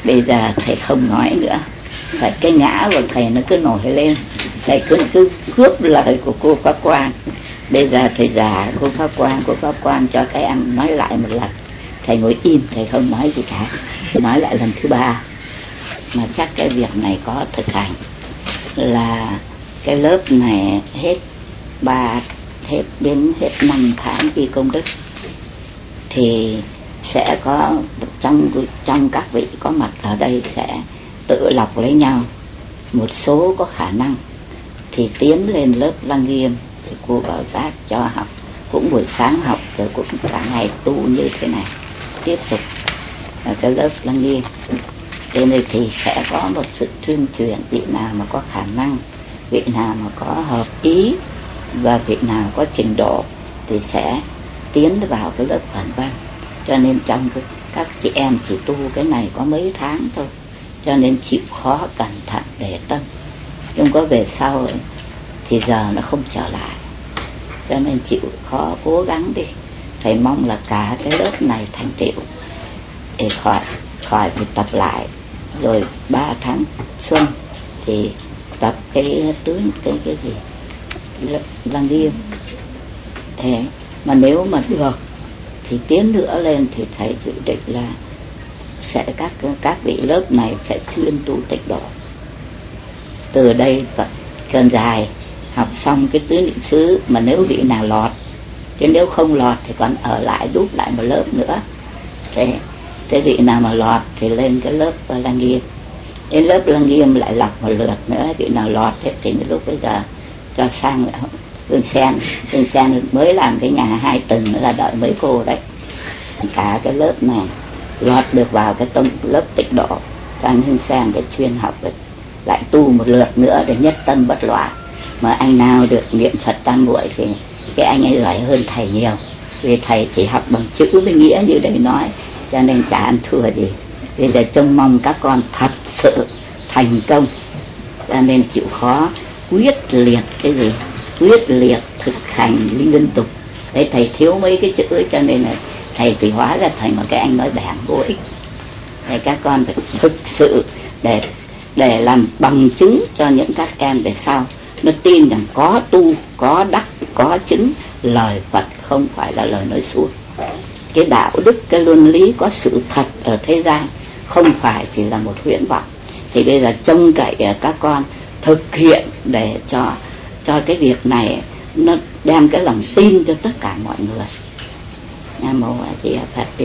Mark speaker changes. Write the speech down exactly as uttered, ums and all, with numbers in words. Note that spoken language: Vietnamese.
Speaker 1: Bây giờ thầy không nói nữa, phải cái ngã của thầy nó cứ nổi lên, thầy cứ cứ cướp lời của cô Pháp Quan. Bây giờ thầy già cô Pháp Quan, cô Pháp Quan cho các em nói lại một lần. Thầy ngồi im, thầy không nói gì cả. Nói lại lần thứ ba, mà chắc cái việc này có thực hành, là cái lớp này hết ba hết đến hết năm tháng ghi công đức thì sẽ có trong trong các vị có mặt ở đây sẽ tự lọc lấy nhau. Một số có khả năng thì tiến lên lớp Lăng Nghiêm thì cô Bảo Giác cho học, cũng buổi sáng học rồi cũng cả ngày tu như thế này, tiếp tục ở cái lớp Lăng Nghiêm. Thế nên thì sẽ có một sự tuyên truyền, vị nào mà có khả năng, vị nào mà có hợp ý và vị nào có trình độ thì sẽ tiến vào cái lớp Phản Văn. Cho nên trong cái, các chị em chỉ tu cái này có mấy tháng thôi, cho nên chịu khó cẩn thận để tâm. Nhưng có về sau thì giờ nó không trở lại, cho nên chịu khó cố gắng đi. Thầy mong là cả cái lớp này thành tựu để khỏi khỏi phải tập lại. Rồi ba tháng xuân thì tập cái tướng cái cái gì Lăng Nghiêm. Thế mà nếu mà được thì tiến nữa lên thì thầy dự định là sẽ các các vị lớp này sẽ chuyên tu tịnh độ. Từ đây cần dài học xong cái tứ niệm xứ, mà nếu vị nào lọt, chứ nếu không lọt thì còn ở lại đúc lại một lớp nữa. Thế thế vị nào mà lọt thì lên cái lớp Lăng Nghiêm. Đến lớp Lăng Nghiêm lại lọc một lượt nữa, vị nào lọt thế thì lúc bây giờ cho sang Hương Sen. Hương Sen mới làm cái nhà hai tầng nữa là đợi mấy cô đấy. Cả cái lớp này lọt được vào cái tông lớp tịnh độ, sang Hương Sen cái chuyên học được, lại tu một lượt nữa để nhất tâm bất loạn. Mà anh nào được niệm Phật tam muội thì cái anh ấy giỏi hơn thầy nhiều, vì thầy chỉ học bằng chữ với nghĩa như đây nói, cho nên chả ăn thua gì. Bây giờ trông mong các con thật sự thành công, cho nên chịu khó quyết liệt cái gì, quyết liệt thực hành liên tục. Đấy, thầy thiếu mấy cái chữ ấy, cho nên là thầy chỉ hóa ra thành một cái anh nói bẻng vô ích. Thì các con phải thực sự để để làm bằng chứng cho những các em về sau nó tin rằng có tu, có đắc, có chứng, lời Phật không phải là lời nói suông. Cái đạo đức, cái luân lý có sự thật ở thế gian, không phải chỉ là một huyễn vọng. Thì bây giờ trông cậy các con thực hiện để cho cho cái việc này nó đem cái lòng tin cho tất cả mọi người. Nam mô A Di Đà Phật.